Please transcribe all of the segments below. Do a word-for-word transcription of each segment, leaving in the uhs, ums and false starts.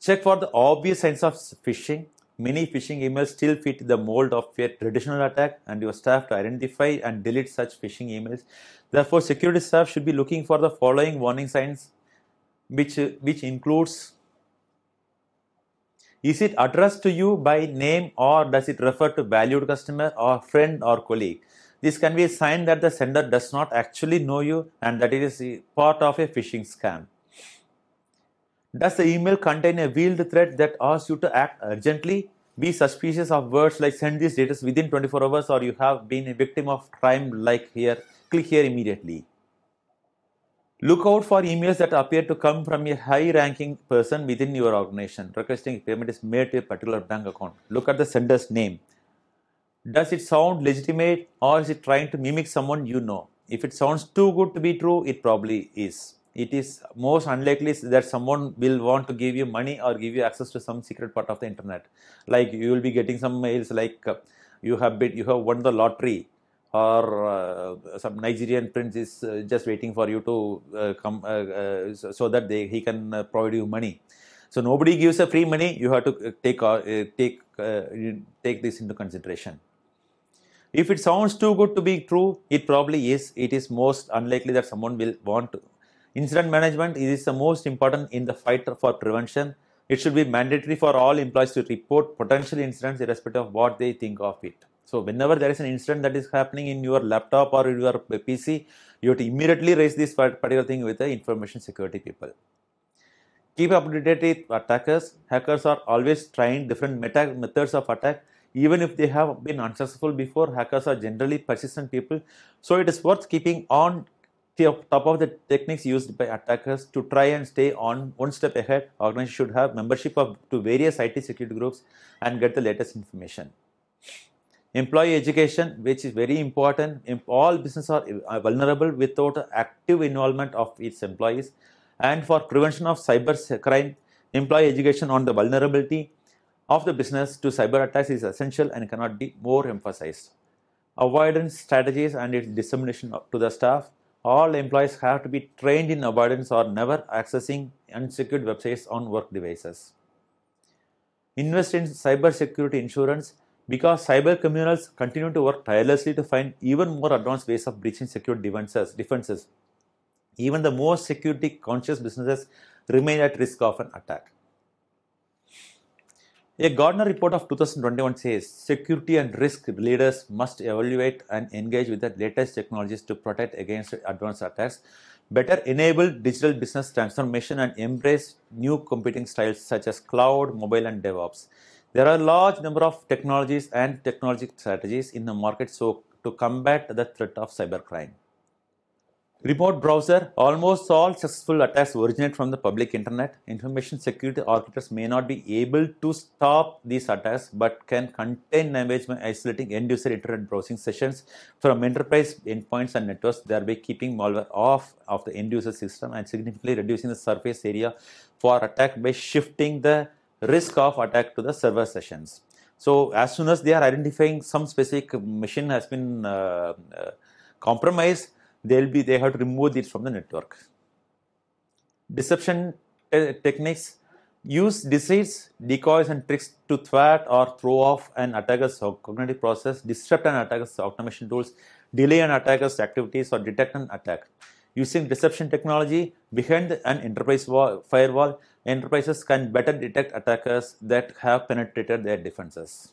Check for the obvious signs of phishing. Many phishing emails still fit the mold of a traditional attack, and your staff to identify and delete such phishing emails. Therefore, security staff should be looking for the following warning signs, which, which includes: is it addressed to you by name, or does it refer to valued customer or friend or colleague? This can be a sign that the sender does not actually know you and that it is part of a phishing scam. Does the email contain a veiled threat that asks you to act urgently? Be suspicious of words like send these data within twenty-four hours, or you have been a victim of crime like here, click here immediately. Look out for emails that appear to come from a high-ranking person within your organization requesting payment is made to a particular bank account. Look at the sender's name. Does it sound legitimate, or is it trying to mimic someone you know? If it sounds too good to be true, it probably is. It is most unlikely that someone will want to give you money or give you access to some secret part of the internet. Like you will be getting some mails like uh, you have bid, you have won the lottery, or uh, some Nigerian prince is uh, just waiting for you to uh, come uh, uh, so, so that they, he can uh, provide you money. So nobody gives a free money. You have to take uh, take uh, take this into consideration. If it sounds too good to be true, it probably is. It is most unlikely that someone will want to. Incident management is the most important in the fight for prevention. It should be mandatory for all employees to report potential incidents irrespective of what they think of it. So whenever there is an incident that is happening in your laptop or in your P C, you have to immediately raise this particular thing with the information security people. Keep up to date with attackers. Hackers are always trying different meta methods of attack. Even if they have been unsuccessful before, hackers are generally persistent people. So it is worth keeping on top of the techniques used by attackers to try and stay on one step ahead. Organizations should have membership of to various I T security groups and get the latest information. Employee education, which is very important. All businesses are vulnerable without active involvement of its employees. And for prevention of cyber crime, employee education on the vulnerability of the business to cyber attacks is essential and cannot be more emphasized. Avoidance strategies and its dissemination to the staff. All employees have to be trained in avoidance or never accessing unsecured websites on work devices. Invest in cyber security insurance because cyber criminals continue to work tirelessly to find even more advanced ways of breaching security defenses. defenses. Even the most security conscious businesses remain at risk of an attack. A Gartner report of two thousand twenty-one says security and risk leaders must evaluate and engage with the latest technologies to protect against advanced attacks, better enable digital business transformation, and embrace new competing styles such as cloud, mobile, and DevOps. There are a large number of technologies and technology strategies in the market so to combat the threat of cybercrime. Remote browser. Almost all successful attacks originate from the public internet. Information security architects may not be able to stop these attacks but can contain damage by isolating end-user internet browsing sessions from enterprise endpoints and networks, thereby keeping malware off of the end-user system and significantly reducing the surface area for attack by shifting the risk of attack to the server sessions. So as soon as they are identifying some specific machine has been uh, uh, compromised, they'll be they have to remove it from the network. Deception te techniques. Use deceits, decoys, and tricks to thwart or throw off an attacker's cognitive process, disrupt an attacker's automation tools, delay an attacker's activities, or detect an attack. Using deception technology behind an enterprise firewall, enterprises can better detect attackers that have penetrated their defenses.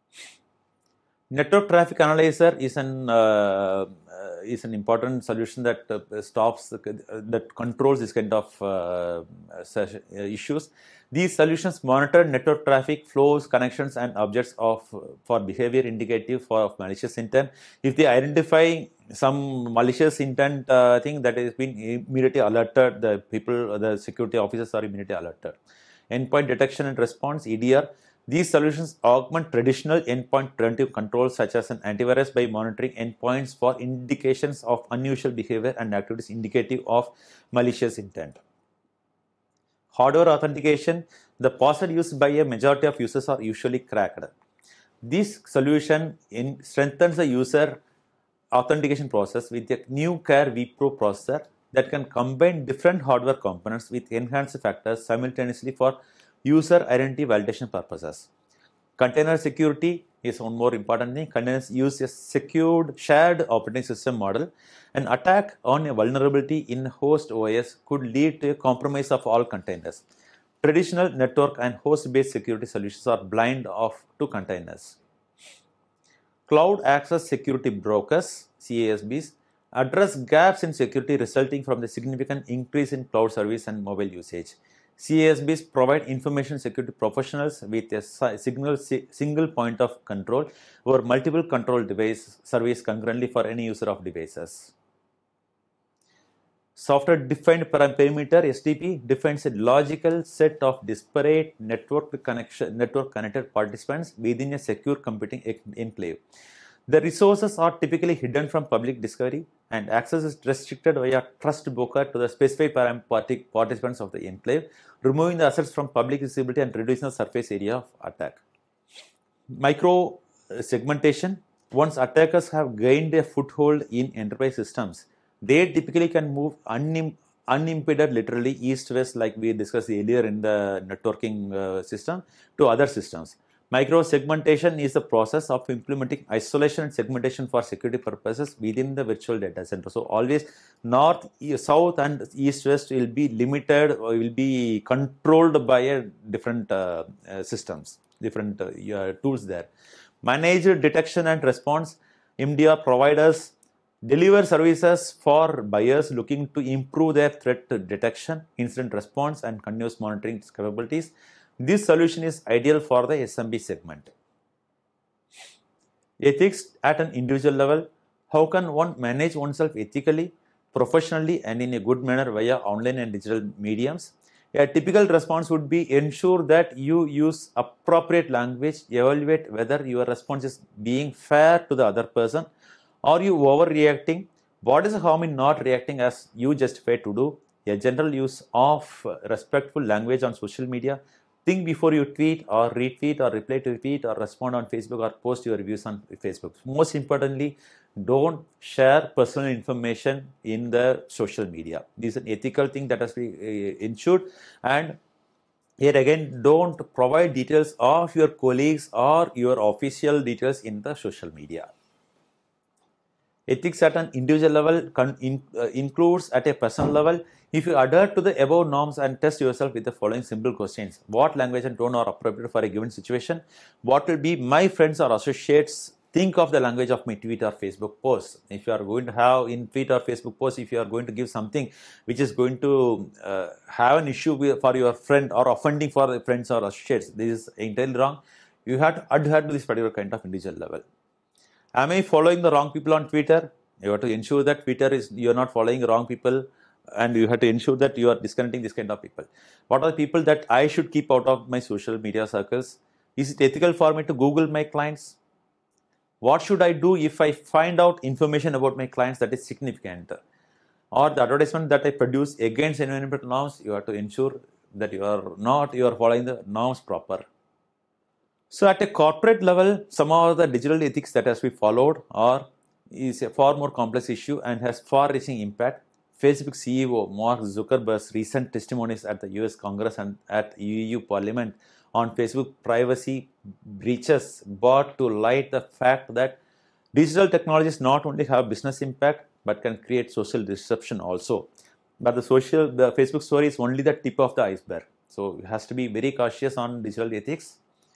Network traffic analyzer is an uh, uh, is an important solution that uh, stops uh, that controls this kind of uh, issues. These solutions monitor network traffic flows, connections, and objects of for behavior indicative for of malicious intent. If they identify some malicious intent uh, thing, that has been immediately alerted, the people, the security officers are immediately alerted. Endpoint detection and response (E D R). These solutions augment traditional endpoint preventive controls such as an antivirus by monitoring endpoints for indications of unusual behavior and activities indicative of malicious intent. Hardware authentication. The password used by a majority of users are usually cracked. This solution in strengthens the user authentication process with a new Care vPro processor that can combine different hardware components with enhanced factors simultaneously for user identity validation purposes. Container security is one more important thing. Containers use a secured shared operating system model. An attack on a vulnerability in host O S could lead to a compromise of all containers. Traditional network and host-based security solutions are blind off to containers. Cloud Access Security Brokers, C A S Bs, address gaps in security resulting from the significant increase in cloud service and mobile usage. C A S Bs provide information security professionals with a single, single point of control over multiple control device service concurrently for any user of devices. Software Defined Perimeter S D P defines a logical set of disparate network connection, network connected participants within a secure computing enclave. The resources are typically hidden from public discovery and access is restricted via trust broker to the specified participants of the enclave, removing the assets from public visibility and reducing the surface area of attack. Micro segmentation. Once attackers have gained a foothold in enterprise systems, they typically can move unim unimpeded, literally east-west, like we discussed earlier in the networking uh, system, to other systems. Micro segmentation is the process of implementing isolation and segmentation for security purposes within the virtual data center. So always north, south and east-west will be limited or will be controlled by a different uh, uh, systems, different uh, tools there. Managed detection and response. M D R providers deliver services for buyers looking to improve their threat detection, incident response, and continuous monitoring capabilities. This solution is ideal for the S M B segment. Ethics at an individual level. How can one manage oneself ethically, professionally, and in a good manner via online and digital mediums? A typical response would be ensure that you use appropriate language, evaluate whether your response is being fair to the other person. Are you overreacting? What is the harm in not reacting as you justify to do? A general use of respectful language on social media. Think before you tweet or retweet or reply to tweet or respond on Facebook or post your views on Facebook. Most importantly, don't share personal information in the social media. This is an ethical thing that has to be ensured. And here again, don't provide details of your colleagues or your official details in the social media. Ethics at an individual level in, uh, includes at a personal level. If you adhere to the above norms and test yourself with the following simple questions. What language and tone are appropriate for a given situation? What will be my friends or associates think of the language of my tweet or Facebook post? If you are going to have in tweet or Facebook post, if you are going to give something which is going to uh, have an issue with, for your friend or offending for the friends or associates, this is entirely wrong. You have to adhere to this particular kind of individual level. Am I following the wrong people on Twitter? You have to ensure that Twitter is, you are not following the wrong people, and you have to ensure that you are disconnecting this kind of people. What are the people that I should keep out of my social media circles? Is it ethical for me to Google my clients? What should I do if I find out information about my clients that is significant? Or the advertisement that I produce against environmental norms, you have to ensure that you are not, you are following the norms proper. So at a corporate level, some of the digital ethics that has to be followed are is a far more complex issue and has far-reaching impact. Facebook C E O Mark Zuckerberg's recent testimonies at the U S Congress and at E U Parliament on Facebook privacy breaches brought to light the fact that digital technologies not only have business impact but can create social disruption also. But the social, the Facebook story is only the tip of the iceberg. So it has to be very cautious on digital ethics.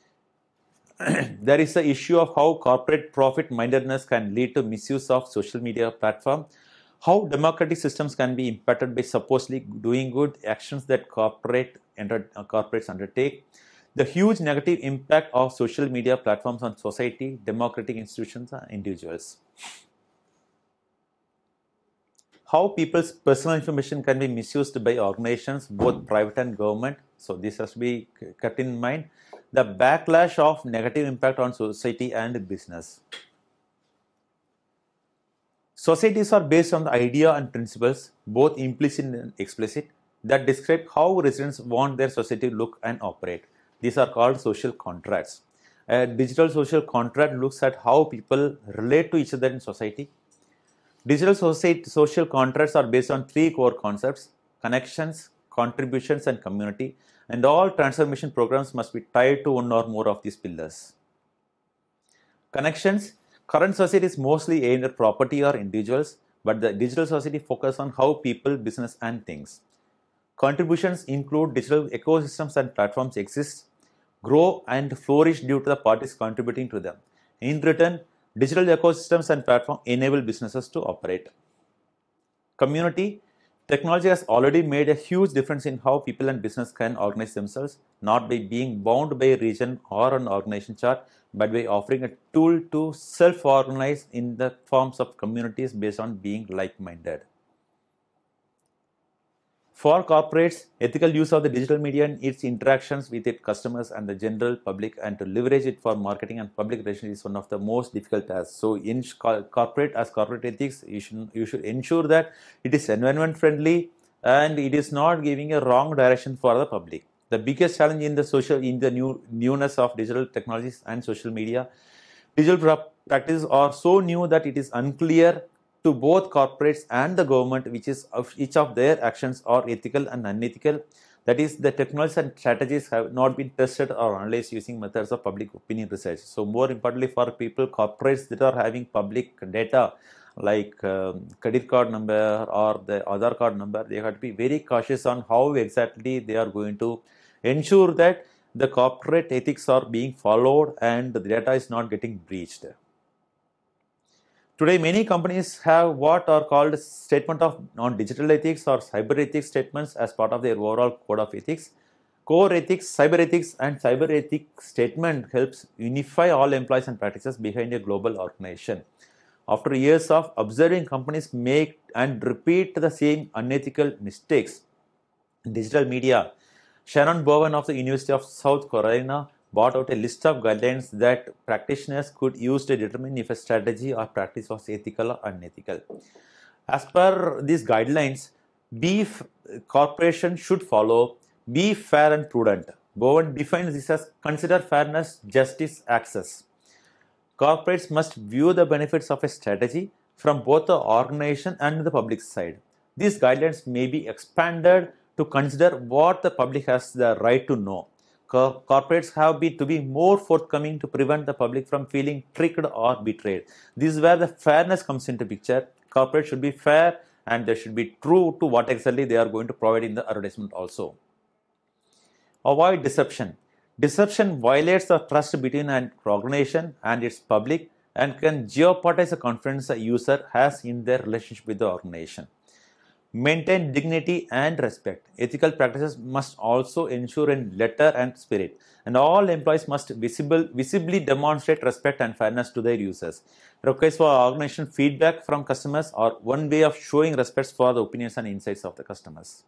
There is the issue of how corporate profit mindedness can lead to misuse of social media platform. How democratic systems can be impacted by supposedly doing good actions that corporate enter, uh, corporates undertake. The huge negative impact of social media platforms on society, democratic institutions, and individuals. How people's personal information can be misused by organizations, both private and government. So this has to be kept in mind. The backlash of negative impact on society and business. Societies are based on the idea and principles, both implicit and explicit, that describe how residents want their society to look and operate. These are called social contracts. A digital social contract looks at how people relate to each other in society. Digital society, social contracts are based on three core concepts: connections, contributions, and community. and all transformation programs must be tied to one or more of these pillars. Connections. Current society is mostly aimed at property or individuals, but the digital society focuses on how people, business, and things. Contributions include digital ecosystems and platforms exist, grow, and flourish due to the parties contributing to them. In return, digital ecosystems and platforms enable businesses to operate. Community. Technology has already made a huge difference in how people and business can organize themselves, not by being bound by a region or an organization chart, but by offering a tool to self-organize in the forms of communities based on being like-minded. For corporates, ethical use of the digital media and its interactions with its customers and the general public, and to leverage it for marketing and public relations, is one of the most difficult tasks. So in corporate, as corporate ethics, you should, you should ensure that it is environment friendly and it is not giving a wrong direction for the public. The biggest challenge in the social, in the new newness of digital technologies and social media, digital practices are so new that it is unclear to both corporates and the government which is of each of their actions are ethical and unethical. That is, the technologies and strategies have not been tested or analyzed using methods of public opinion research. So more importantly, for people, corporates that are having public data like um, credit card number or the Aadhaar card number, they have to be very cautious on how exactly they are going to ensure that the corporate ethics are being followed and the data is not getting breached. Today, many companies have what are called statement of non-digital ethics or cyber ethics statements as part of their overall code of ethics. Core ethics, cyber ethics, and cyber ethics statement helps unify all employees and practices behind a global organization. After years of observing companies make and repeat the same unethical mistakes in digital media, Sharon Bowen of the University of South Carolina brought out a list of guidelines that practitioners could use to determine if a strategy or practice was ethical or unethical. As per these guidelines, be corporation should follow, be fair and prudent. Bowen defines this as consider fairness, justice, access. Corporates must view the benefits of a strategy from both the organization and the public side. These guidelines may be expanded to consider what the public has the right to know. Corporates have been to be more forthcoming to prevent the public from feeling tricked or betrayed. This is where the fairness comes into picture. Corporates should be fair and they should be true to what exactly they are going to provide in the advertisement also. Avoid deception. Deception violates the trust between an organization and its public and can jeopardize the confidence a user has in their relationship with the organization. Maintain dignity and respect. Ethical practices must also ensure in letter and spirit, and all employees must visible, visibly demonstrate respect and fairness to their users. Requests for organization feedback from customers are one way of showing respect for the opinions and insights of the customers.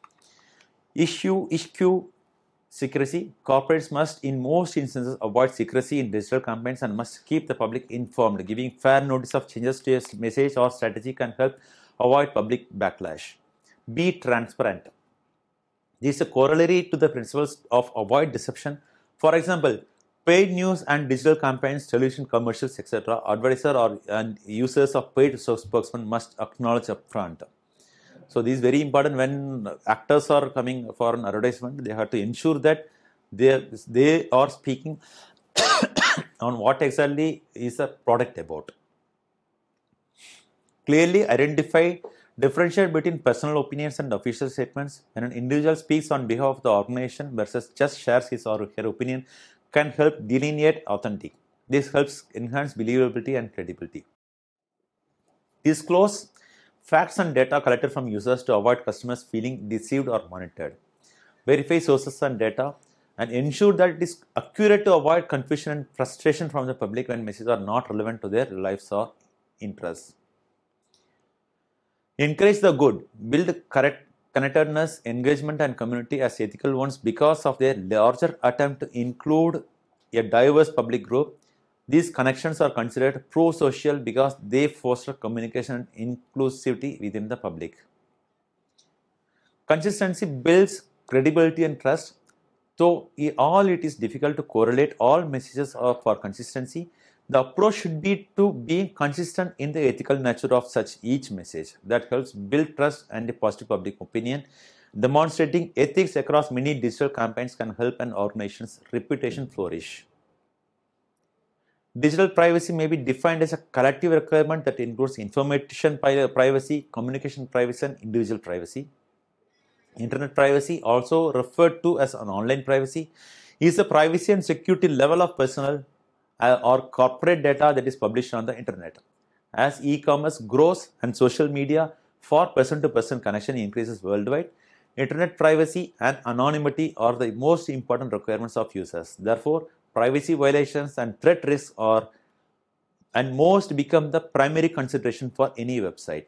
Issue, issue secrecy. Corporates must in most instances avoid secrecy in digital campaigns and must keep the public informed. Giving fair notice of changes to a message or strategy can help avoid public backlash. Be transparent. This is a corollary to the principles of avoid deception. For example, paid news and digital campaigns, television commercials, et cetera. Advertiser or and users of paid spokesman must acknowledge upfront. So this is very important. When actors are coming for an advertisement, they have to ensure that they they are speaking on what exactly is the product about. Clearly identify, differentiate between personal opinions and official statements. When an individual speaks on behalf of the organization versus just shares his or her opinion, can help delineate authentic. This helps enhance believability and credibility. Disclose facts and data collected from users to avoid customers feeling deceived or monitored. Verify sources and data and ensure that it is accurate to avoid confusion and frustration from the public when messages are not relevant to their lives or interests. Encourage the good. Build correct connectedness, engagement, and community as ethical ones because of their larger attempt to include a diverse public group. These connections are considered pro-social because they foster communication and inclusivity within the public. Consistency builds credibility and trust. Though all it is difficult to correlate all messages for consistency, the approach should be to be consistent in the ethical nature of such each message. That helps build trust and a positive public opinion. Demonstrating ethics across many digital campaigns can help an organization's reputation flourish. Digital privacy may be defined as a collective requirement that includes information privacy, communication privacy, and individual privacy. Internet privacy, also referred to as an online privacy, is the privacy and security level of personal uh, or corporate data that is published on the internet. As e-commerce grows and social media for person-to-person connection increases worldwide, internet privacy and anonymity are the most important requirements of users. Therefore, privacy violations and threat risks are and most become the primary consideration for any website.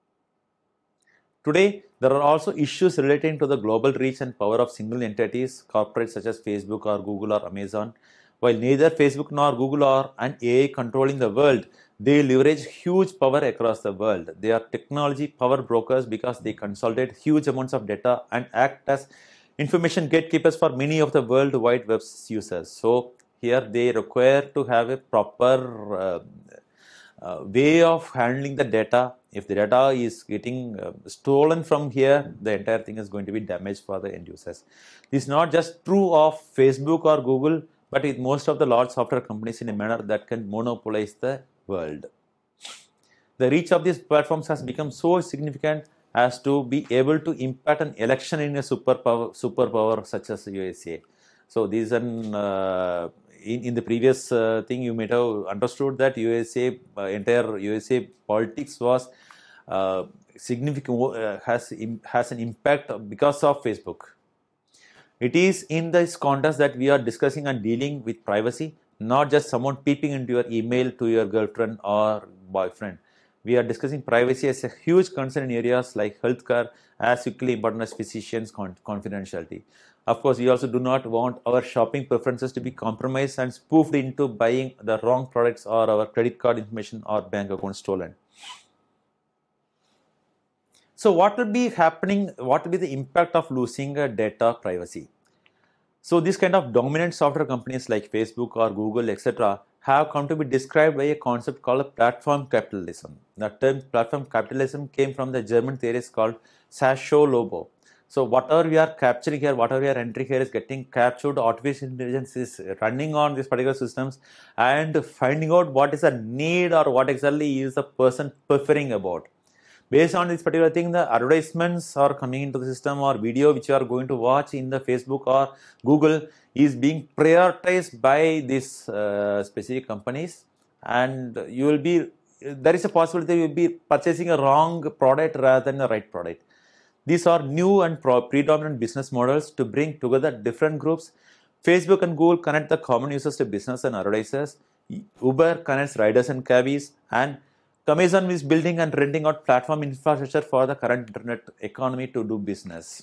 Today, there are also issues relating to the global reach and power of single entities, corporates such as Facebook or Google or Amazon. While neither Facebook nor Google are an A I controlling the world, they leverage huge power across the world. They are technology power brokers because they consolidate huge amounts of data and act as information gatekeepers for many of the World Wide Web's users. So here they require to have a proper uh, uh, way of handling the data. If the data is getting uh, stolen from here, the entire thing is going to be damaged for the end users. This is not just true of Facebook or Google, but with most of the large software companies in a manner that can monopolize the world. The reach of these platforms has become so significant as to be able to impact an election in a superpower, superpower such as U S A. So this is an uh, in, in the previous uh, thing you might have understood that U S A uh, entire U S A politics was uh, significant uh, has has an impact because of Facebook. It is in this context that we are discussing and dealing with privacy, not just someone peeping into your email to your girlfriend or boyfriend. We are discussing privacy as a huge concern in areas like healthcare, as equally important as physicians' confidentiality. Of course, we also do not want our shopping preferences to be compromised and spoofed into buying the wrong products or our credit card information or bank account stolen. So what will be happening, what will be the impact of losing uh, data privacy? So these kind of dominant software companies like Facebook or Google, et cetera have come to be described by a concept called platform capitalism. The term platform capitalism came from the German theorist called Sascho-Lobo. So whatever we are capturing here, whatever we are entering here is getting captured. Artificial intelligence is running on these particular systems and finding out what is the need or what exactly is the person preferring about. Based on this particular thing, the advertisements are coming into the system or video which you are going to watch in the Facebook or Google is being prioritized by these uh, specific companies, and you will be, there is a possibility you will be purchasing a wrong product rather than the right product. These are new and predominant business models to bring together different groups. Facebook and Google connect the common users to business and advertisers. Uber connects riders and cabbies, and Amazon is building and renting out platform infrastructure for the current internet economy to do business.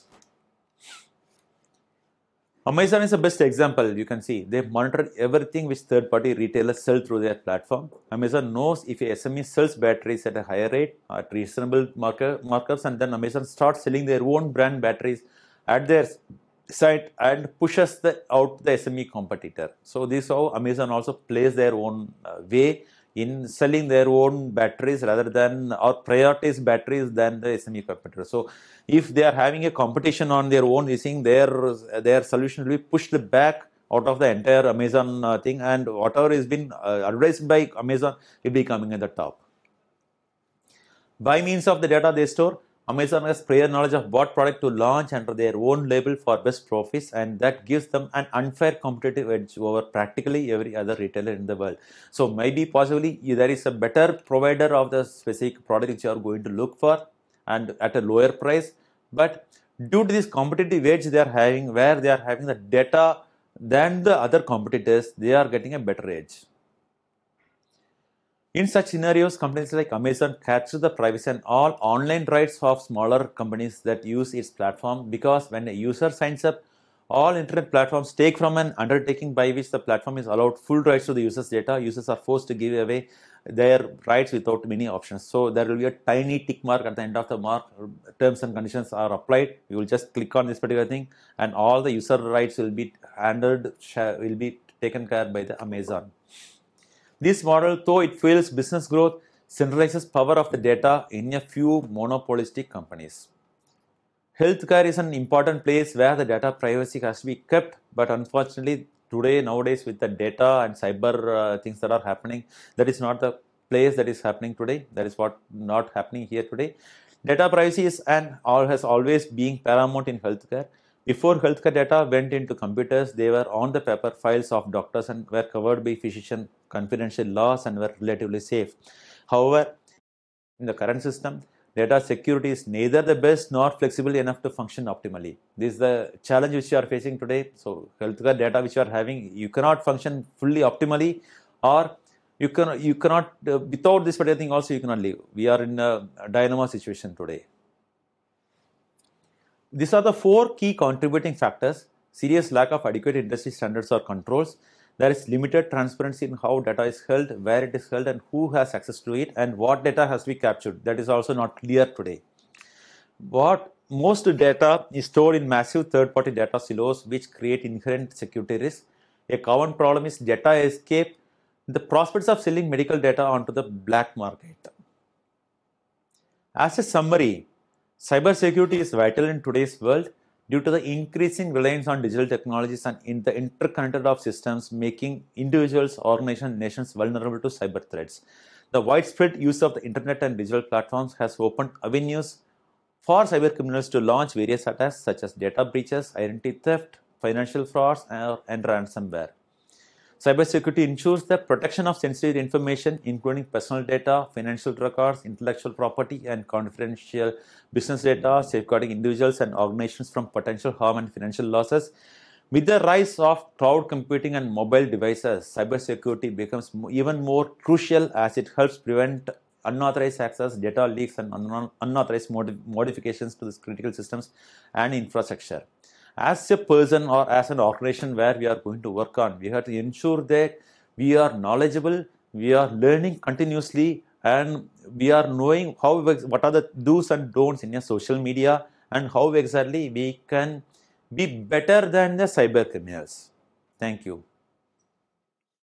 Amazon is the best example. You can see they monitor everything which third-party retailers sell through their platform. Amazon knows if a S M E sells batteries at a higher rate at reasonable marker, markers, and then Amazon starts selling their own brand batteries at their site and pushes the, out the S M E competitor. So this is how Amazon also plays their own uh, way in selling their own batteries rather than or prioritize batteries than the S M E competitor. So if they are having a competition on their own, you think their their solution will be pushed back out of the entire Amazon uh, thing, and whatever has been uh, advertised by Amazon will be coming at the top. By means of the data they store, Amazon has prior knowledge of what product to launch under their own label for best profits, and that gives them an unfair competitive edge over practically every other retailer in the world. So maybe possibly there is a better provider of the specific product which you are going to look for and at a lower price, but due to this competitive edge they are having, where they are having the data than the other competitors, they are getting a better edge. In such scenarios, companies like Amazon capture the privacy and all online rights of smaller companies that use its platform, because when a user signs up, all internet platforms take from an undertaking by which the platform is allowed full rights to the user's data. Users are forced to give away their rights without many options. So there will be a tiny tick mark at the end of the mark. Terms and conditions are applied. You will just click on this particular thing, and all the user rights will be handled, will be taken care by the Amazon. This model, though it fuels business growth, centralizes power of the data in a few monopolistic companies. Healthcare is an important place where the data privacy has to be kept, but unfortunately today, nowadays, with the data and cyber uh, things that are happening, that is not the place that is happening today. That is what not happening here today. Data privacy is and all has always been paramount in healthcare. Before healthcare data went into computers, they were on the paper files of doctors and were covered by physician confidential laws and were relatively safe. However, in the current system, data security is neither the best nor flexible enough to function optimally. This is the challenge which you are facing today. So, healthcare data which you are having, you cannot function fully optimally, or you can you cannot uh, without this particular thing also you cannot live. We are in a, a dynamo situation today. These are the four key contributing factors: serious lack of adequate industry standards or controls. There is limited transparency in how data is held, where it is held, and who has access to it, and what data has to be captured. That is also not clear today. What most data is stored in massive third-party data silos, which create inherent security risks. A common problem is data escape, the prospects of selling medical data onto the black market. As a summary, cybersecurity is vital in today's world due to the increasing reliance on digital technologies and in the interconnected of systems, making individuals, organizations, and nations vulnerable to cyber threats. The widespread use of the internet and digital platforms has opened avenues for cyber criminals to launch various attacks such as data breaches, identity theft, financial frauds, and ransomware. Cybersecurity ensures the protection of sensitive information, including personal data, financial records, intellectual property, and confidential business data, safeguarding individuals and organizations from potential harm and financial losses. With the rise of cloud computing and mobile devices, cybersecurity becomes even more crucial as it helps prevent unauthorized access, data leaks, and unauthorized mod modifications to these critical systems and infrastructure. As a person or as an organization where we are going to work on, we have to ensure that we are knowledgeable, we are learning continuously, and we are knowing how what are the do's and don'ts in a social media and how exactly we can be better than the cyber criminals. Thank you.